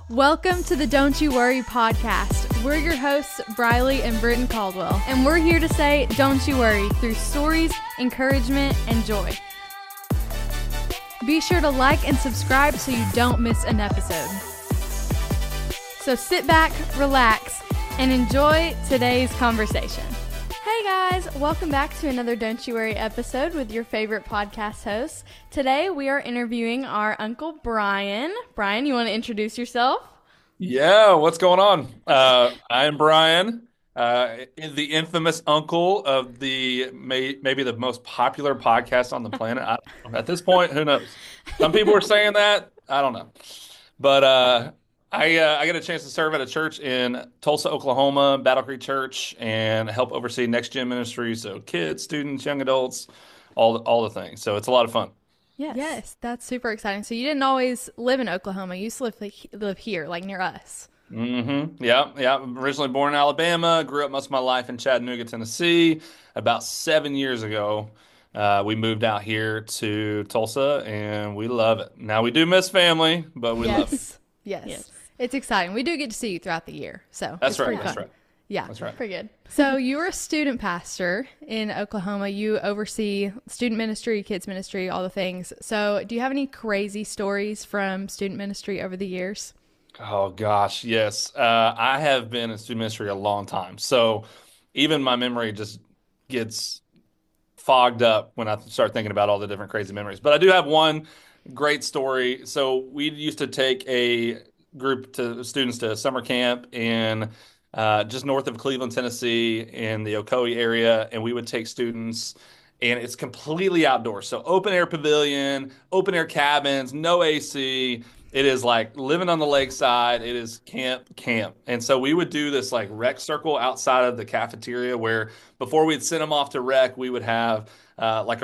Welcome to the Don't You Worry podcast. We're your hosts, Briley and Britton Caldwell, and we're here to say, don't you worry, through stories, encouragement, and joy. Be sure to like and subscribe so you don't miss an episode. So sit back, relax, and enjoy today's conversation. Hey guys, welcome back to another Don't You Worry episode with your favorite podcast hosts. Today we are interviewing our Uncle Brian. Brian, you want to introduce yourself? Yeah, what's going on? I am Brian, the infamous uncle of the maybe the most popular podcast on the planet. At this point, who knows? Some people are saying that. I don't know. But I get a chance to serve at a church in Tulsa, Oklahoma, Battle Creek Church, and help oversee Next Gen Ministry. So kids, students, young adults, all the things. So it's a lot of fun. Yes, that's super exciting. So you didn't always live in Oklahoma. You used to live here, like near us. Mm-hmm. Yeah. I'm originally born in Alabama. Grew up most of my life in Chattanooga, Tennessee. About 7 years ago, we moved out here to Tulsa, and we love it. Now we do miss family, but we love it. Yes. It's exciting. We do get to see you throughout the year, so That's it's pretty right. That's fun. right. Yeah, That's right. pretty good. So you're a student pastor in Oklahoma. You oversee student ministry, kids ministry, all the things. So do you have any crazy stories from student ministry over the years? Oh gosh, yes. I have been in student ministry a long time, so even my memory just gets fogged up when I start thinking about all the different crazy memories. But I do have one great story. So we used to take a group of students to summer camp in just north of Cleveland, Tennessee, in the Ocoee area, and we would take students, and it's completely outdoors. So open air pavilion, open air cabins, no AC. It is like living on the lakeside. It is camp. And so we would do this like rec circle outside of the cafeteria where before we'd send them off to rec, we would have like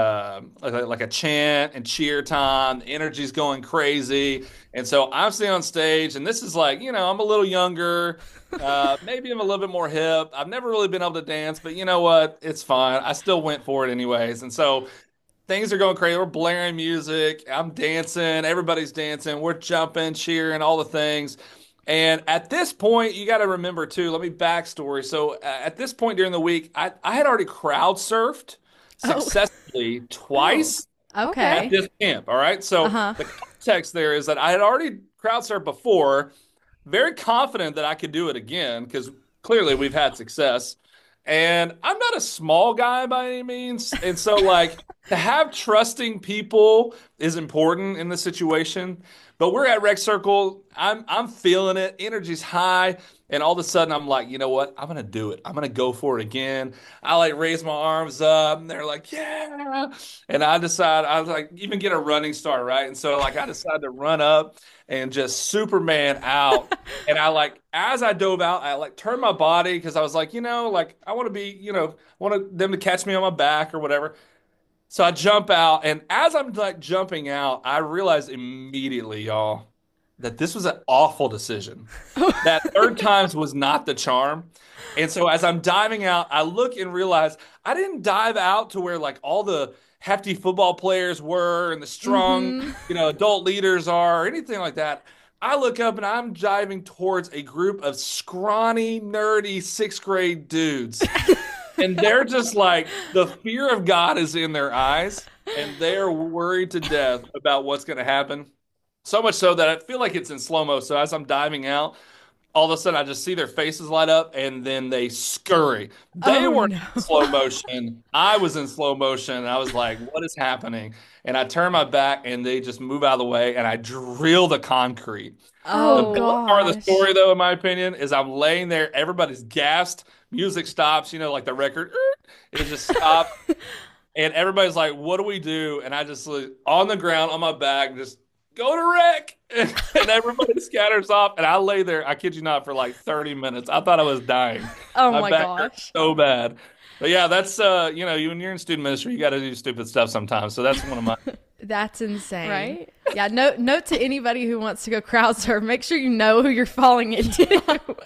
a chant and cheer time. The energy's going crazy. And so I'm sitting on stage, and this is like, I'm a little younger. Maybe I'm a little bit more hip. I've never really been able to dance, but you know what? It's fine. I still went for it anyways. And so things are going crazy. We're blaring music. I'm dancing. Everybody's dancing. We're jumping, cheering, all the things. And at this point, you got to remember too, let me backstory. So at this point during the week, I had already crowd surfed successfully twice Okay. at this camp. All right. So the context there is that I had already crowd surfed before, very confident that I could do it again because clearly we've had success. And I'm not a small guy by any means. And so like to have trusting people is important in this situation. But we're at Rec Circle. I'm feeling it. Energy's high. And all of a sudden I'm like, you know what? I'm gonna do it. I'm gonna go for it again. I like raise my arms up and they're like, yeah. And I decide I was like even get a running start, right? And so like I decided to run up and just Superman out. And I like, as I dove out, I like turned my body because I was like, like I want to be, I want them to catch me on my back or whatever. So I jump out, and as I'm like jumping out, I realize immediately, y'all, that this was an awful decision. That third times was not the charm. And so as I'm diving out, I look and realize I didn't dive out to where like all the hefty football players were and the strong, adult leaders are or anything like that. I look up and I'm diving towards a group of scrawny, nerdy sixth grade dudes. And they're just like, the fear of God is in their eyes and they're worried to death about what's going to happen. So much so that I feel like it's in slow-mo. So as I'm diving out, all of a sudden I just see their faces light up and then they scurry. They weren't in slow motion. I was in slow motion. And I was like, what is happening? And I turn my back and they just move out of the way and I drill the concrete. Oh, the gosh. part of the story, though, in my opinion, is I'm laying there. Everybody's gassed. Music stops, like the record. It just stopped. And everybody's like, what do we do? And I just on the ground on my back, just go to wreck. And everybody scatters off. And I lay there, I kid you not, for like 30 minutes. I thought I was dying. Oh my back hurt gosh. so bad. But yeah, that's, when you're in student ministry, you got to do stupid stuff sometimes. So that's one of my. That's insane. Right? Yeah, note to anybody who wants to go crowd surf, make sure you know who you're falling into.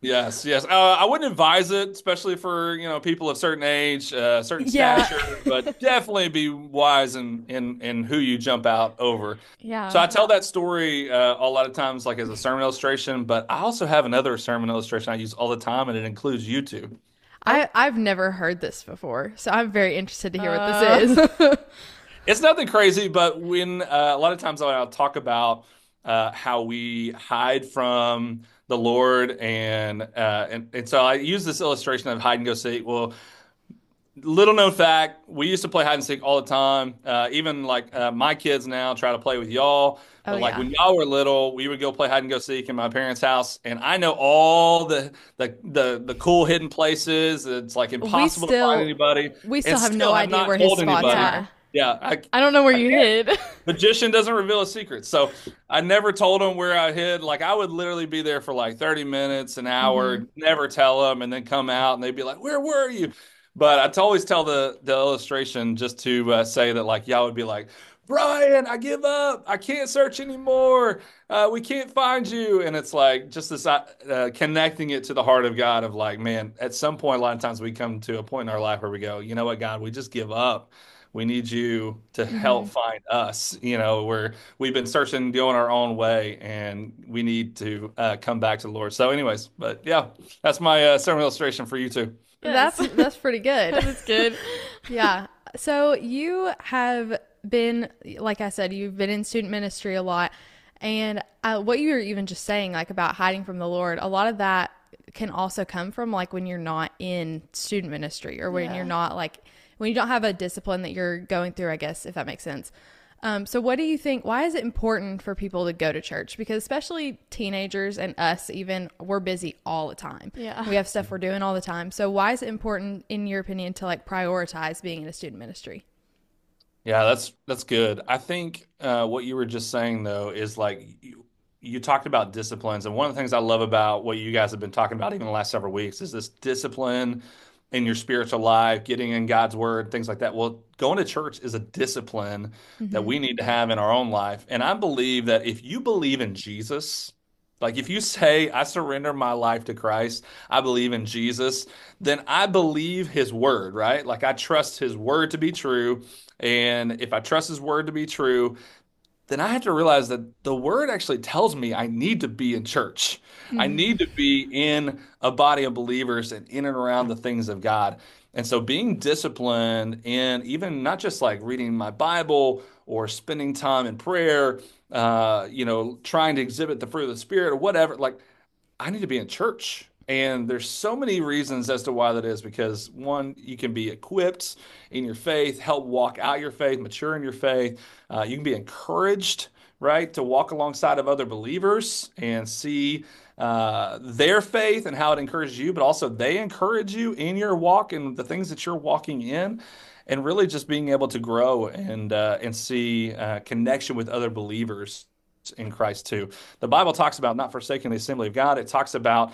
Yes, yes. I wouldn't advise it, especially for, people of certain age, certain Yeah. stature, but definitely be wise in who you jump out over. So Yeah. I tell that story a lot of times like as a sermon illustration, but I also have another sermon illustration I use all the time, and it includes YouTube. I've never heard this before, so I'm very interested to hear what this Uh, is. It's nothing crazy, but when a lot of times I'll talk about how we hide from the Lord, and so I use this illustration of hide and go seek. Well, little known fact, we used to play hide and seek all the time. Even like my kids now try to play with y'all. Oh But like yeah. when y'all were little, we would go play hide and go seek in my parents' house, and I know all the cool hidden places. It's like We impossible to find still anybody, we and still have no still have idea not where his told spots anybody. are. Yeah, I I don't know where I you can't. hid. Magician doesn't reveal a secret. So I never told them where I hid. Like I would literally be there for like 30 minutes, an Hmm. hour, never tell them, and then come out and they'd be like, "Where were you?" But I always tell the illustration just to say that like y'all would be like, "Brian, I give up. I can't search anymore. We can't find you." And it's like just this connecting it to the heart of God of like, man, at some point, a lot of times we come to a point in our life where we go, you know what, God, we just give up. We need you to help Hmm. find us, where we've been searching, going our own way, and we need to come back to the Lord. So, anyways, but yeah, that's my sermon illustration for you too. That's Yes. that's pretty good. That's good. Yeah. So you have been, like I said, you've been in student ministry a lot, and what you were even just saying, like about hiding from the Lord, a lot of that can also come from like when you're not in student ministry or when you're Yeah. not like when you don't have a discipline that you're going through, I guess, if that makes sense. So what do you think? Why is it important for people to go to church? Because especially teenagers and us, even we're busy all the time. Yeah. We have stuff we're doing all the time. So why is it important, in your opinion, to like prioritize being in a student ministry? Yeah, that's good. I think what you were just saying though is like you talked about disciplines, and one of the things I love about what you guys have been talking about even the last several weeks is this discipline in your spiritual life, getting in God's word, things like that. Well, going to church is a discipline that Mm-hmm. we need to have in our own life. And I believe that if you believe in Jesus, like if you say, I surrender my life to Christ, I believe in Jesus, then I believe his word, right? Like I trust his word to be true. And if I trust his word to be true, then I have to realize that the word actually tells me I need to be in church. I Mm-hmm. need to be in a body of believers and in and around the things of God. And so being disciplined in even not just like reading my Bible or spending time in prayer, trying to exhibit the fruit of the Spirit or whatever, like I need to be in church. And there's so many reasons as to why that is because one, you can be equipped in your faith, help walk out your faith, mature in your faith. You can be encouraged, right, to walk alongside of other believers and see their faith and how it encourages you, but also they encourage you in your walk and the things that you're walking in. And really just being able to grow and see connection with other believers in Christ too. The Bible talks about not forsaking the assembly of God. It talks about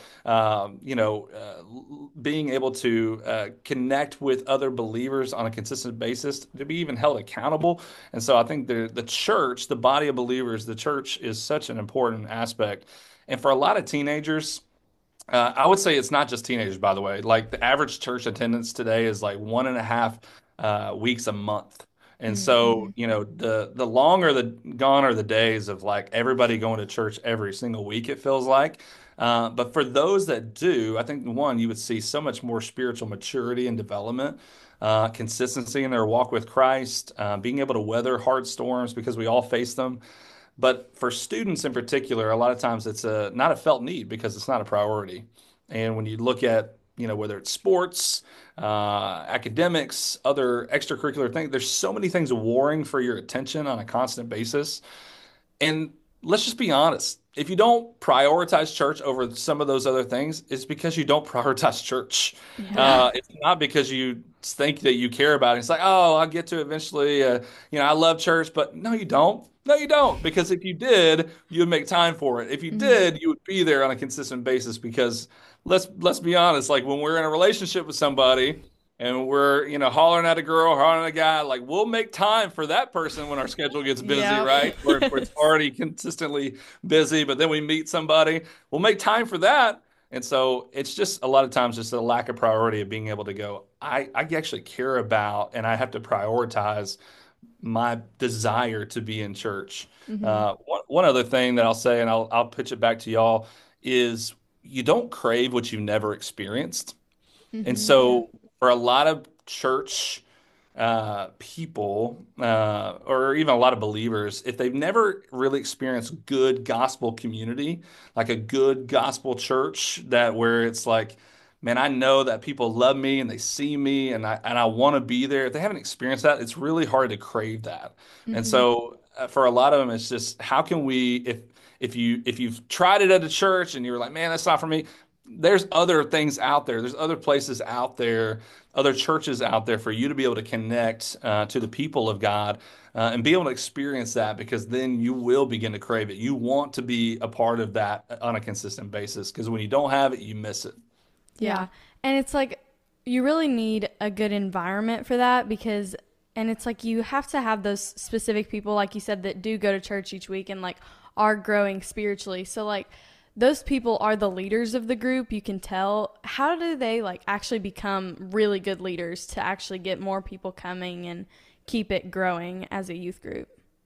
being able to connect with other believers on a consistent basis to be even held accountable. And so I think the church, the body of believers, the church is such an important aspect. And for a lot of teenagers, I would say it's not just teenagers, by the way. Like the average church attendance today is like 1.5 weeks a month. And Mm-hmm. so, the longer the gone are the days of like everybody going to church every single week, it feels like. But for those that do, I think one, you would see so much more spiritual maturity and development, consistency in their walk with Christ, being able to weather hard storms because we all face them. But for students in particular, a lot of times it's not a felt need because it's not a priority. And when you look at, whether it's sports, academics, other extracurricular things, there's so many things warring for your attention on a constant basis. And let's just be honest. If you don't prioritize church over some of those other things, it's because you don't prioritize church. Yeah. It's not because you think that you care about it. It's like, oh, I'll get to it eventually. I love church, but no, you don't. No, you don't. Because if you did, you would make time for it. If you Mm-hmm. did, you would be there on a consistent basis. Because let's be honest, like when we're in a relationship with somebody and we're, hollering at a girl, hollering at a guy, like we'll make time for that person when our schedule gets busy, Yep. right? Or if it's already consistently busy, but then we meet somebody, we'll make time for that. And so it's just a lot of times just a lack of priority of being able to go, I actually care about and I have to prioritize my desire to be in church. Mm-hmm. One other thing that I'll say, and I'll pitch it back to y'all, is you don't crave what you've never experienced. And Mm-hmm. Yeah. so for a lot of church people, or even a lot of believers, if they've never really experienced good gospel community, like a good gospel church that where it's like, man, I know that people love me and they see me and I want to be there. If they haven't experienced that, it's really hard to crave that. And Mm-hmm. so for a lot of them, it's just how can we, if you've tried it at a church and you're like, man, that's not for me, there's other things out there. There's other places out there, other churches out there for you to be able to connect to the people of God and be able to experience that because then you will begin to crave it. You want to be a part of that on a consistent basis because when you don't have it, you miss it. Yeah. And it's like you really need a good environment for that because and it's like you have to have those specific people like you said that do go to church each week and like are growing spiritually. So like those people are the leaders of the group. You can tell. How do they like actually become really good leaders to actually get more people coming and keep it growing as a youth group?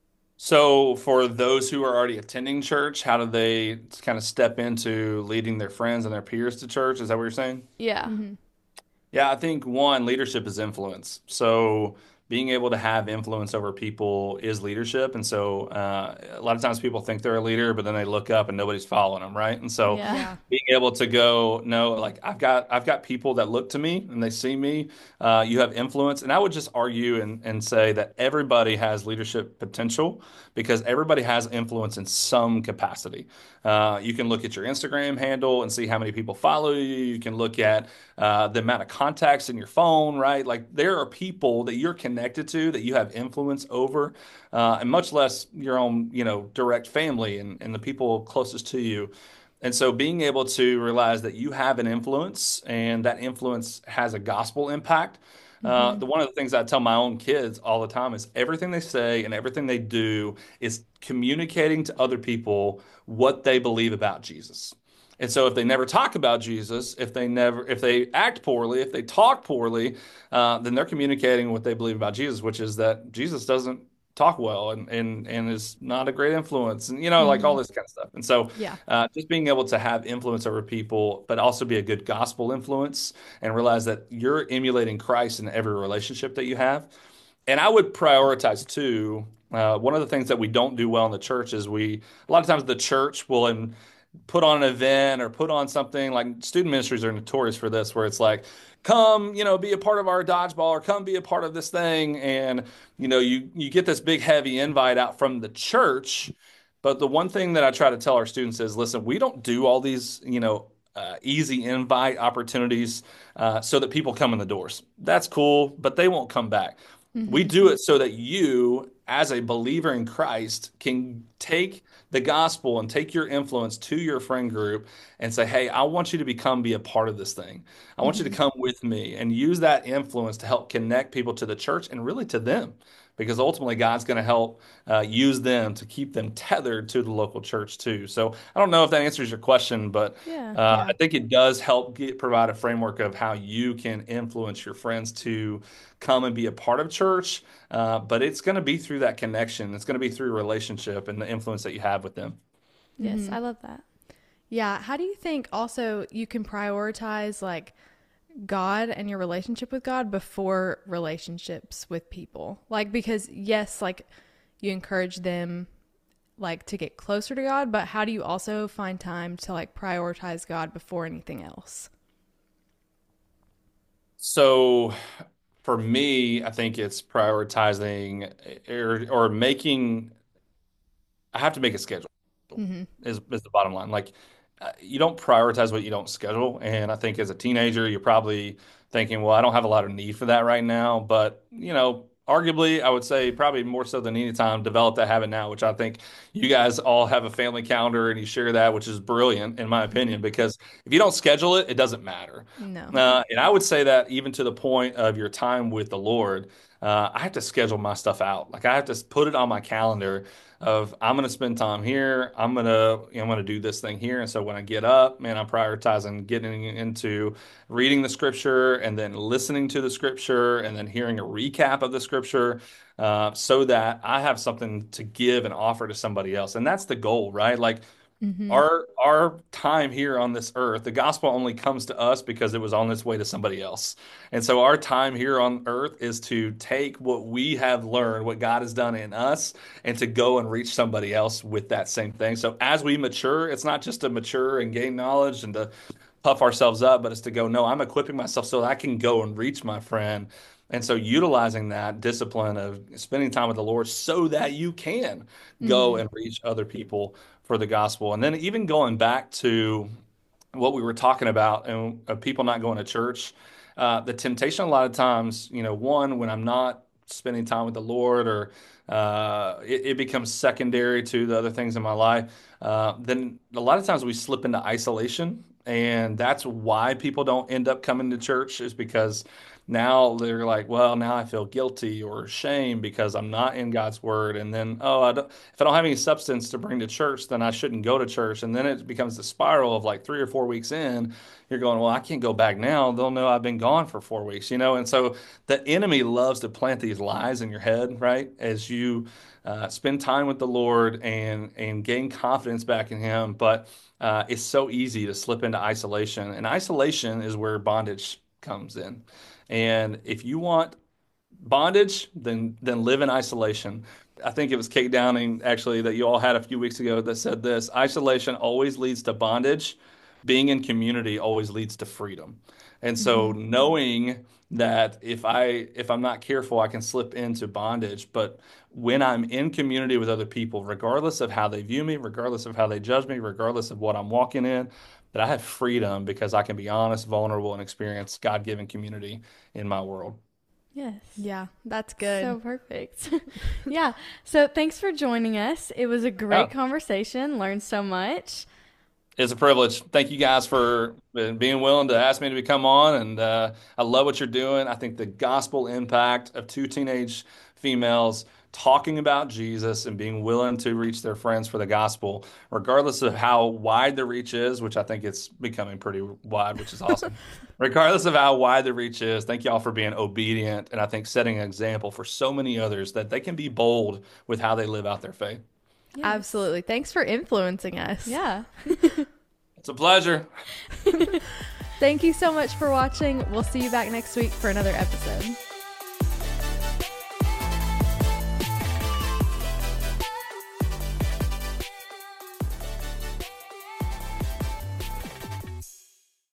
So, for those who are already attending church, how do they kind of step into leading their friends and their peers to church? Is that what you're saying? Yeah. Mm-hmm. Yeah, I think one, leadership is influence. So being able to have influence over people is leadership. And so a lot of times people think they're a leader, but then they look up and nobody's following them, right? And so Yeah. Yeah. being able to go, no, like I've got people that look to me and they see me. You have influence. And I would just argue and say that everybody has leadership potential because everybody has influence in some capacity. You can look at your Instagram handle and see how many people follow you. You can look at the amount of contacts in your phone, right? Like there are people that you're connected to that you have influence over, and much less your own, direct family and the people closest to you. And so being able to realize that you have an influence and that influence has a gospel impact. Mm-hmm. The one of the things I tell my own kids all the time is everything they say and everything they do is communicating to other people what they believe about Jesus. And so if they never talk about Jesus, if they act poorly, if they talk poorly, then they're communicating what they believe about Jesus, which is that Jesus doesn't talk well and is not a great influence and like all Mm-hmm. this kind of stuff. And so Yeah. just being able to have influence over people, but also be a good gospel influence and realize that you're emulating Christ in every relationship that you have. And I would prioritize too. One of the things that we don't do well in the church is a lot of times the church will put on an event or put on something like student ministries are notorious for this, where it's like, come, be a part of our dodgeball or come be a part of this thing. And, you get this big, heavy invite out from the church. But the one thing that I try to tell our students is, listen, we don't do all these, easy invite opportunities so that people come in the doors. That's cool, but they won't come back. We Mm-hmm. do it so that you, as a believer in Christ, can take the gospel and take your influence to your friend group and say, hey, I want you to be a part of this thing. I want you to Mm-hmm. come with me and use that influence to help connect people to the church and really to them. Because ultimately, God's going to help use them to keep them tethered to the local church too. So I don't know if that answers your question, but Yeah. I think it does help provide a framework of how you can influence your friends to come and be a part of church. But it's going to be through that connection. It's going to be through relationship and the influence that you have with them. Yes, Mm-hmm. I love that. Yeah. How do you think also you can prioritize like God and your relationship with God before relationships with people? Like, because yes, like you encourage them like to get closer to God, but how do you also find time to like prioritize God before anything else? So for me, I think it's prioritizing or making, I have to make a schedule Mm-hmm. is the bottom line. Like you don't prioritize what you don't schedule. And I think as a teenager, you're probably thinking, well, I don't have a lot of need for that right now. But, arguably, I would say probably more so than any time, develop that habit now, which I think you guys all have a family calendar and you share that, which is brilliant in my opinion, because if you don't schedule it, it doesn't matter. No. And I would say that even to the point of your time with the Lord, I have to schedule my stuff out. Like I have to put it on my calendar of I'm going to spend time here. I'm going to do this thing here. And so when I get up, man, I'm prioritizing getting into reading the scripture and then listening to the scripture and then hearing a recap of the scripture, so that I have something to give and offer to somebody else. And that's the goal, right? Like our time here on this earth, the gospel only comes to us because it was on its way to somebody else. And so our time here on earth is to take what we have learned, what God has done in us, and to go and reach somebody else with that same thing. So as we mature, it's not just to mature and gain knowledge and to puff ourselves up, but it's to go, no, I'm equipping myself so that I can go and reach my friend. And so utilizing that discipline of spending time with the Lord so that you can go and reach other people for the gospel. And then even going back to what we were talking about and people not going to church, the temptation a lot of times, one, when I'm not spending time with the Lord or it becomes secondary to the other things in my life, then a lot of times we slip into isolation. And that's why people don't end up coming to church, is because now they're like, well, now I feel guilty or shame because I'm not in God's word. And then, if I don't have any substance to bring to church, then I shouldn't go to church. And then it becomes the spiral of like 3 or 4 weeks in, you're going, well, I can't go back now. They'll know I've been gone for 4 weeks, And so the enemy loves to plant these lies in your head, right? As you spend time with the Lord and gain confidence back in Him. But it's so easy to slip into isolation. And isolation is where bondage comes in. And if you want bondage, then live in isolation. I think it was Kate Downing, actually, that you all had a few weeks ago that said this: isolation always leads to bondage. Being in community always leads to freedom. And so knowing that if I'm not careful, I can slip into bondage. But when I'm in community with other people, regardless of how they view me, regardless of how they judge me, regardless of what I'm walking in, that I have freedom because I can be honest, vulnerable, and experience God-given community in my world. Yes. Yeah, that's good. So perfect. Yeah. So thanks for joining us. It was a great conversation. Learned so much. It's a privilege. Thank you guys for being willing to ask me to come on. And I love what you're doing. I think the gospel impact of 2 teenage females talking about Jesus and being willing to reach their friends for the gospel, regardless of how wide the reach is, which I think it's becoming pretty wide, which is awesome. Regardless of how wide the reach is, thank y'all for being obedient. And I think setting an example for so many others that they can be bold with how they live out their faith. Yes. Absolutely. Thanks for influencing us. Yeah. It's a pleasure. Thank you so much for watching. We'll see you back next week for another episode.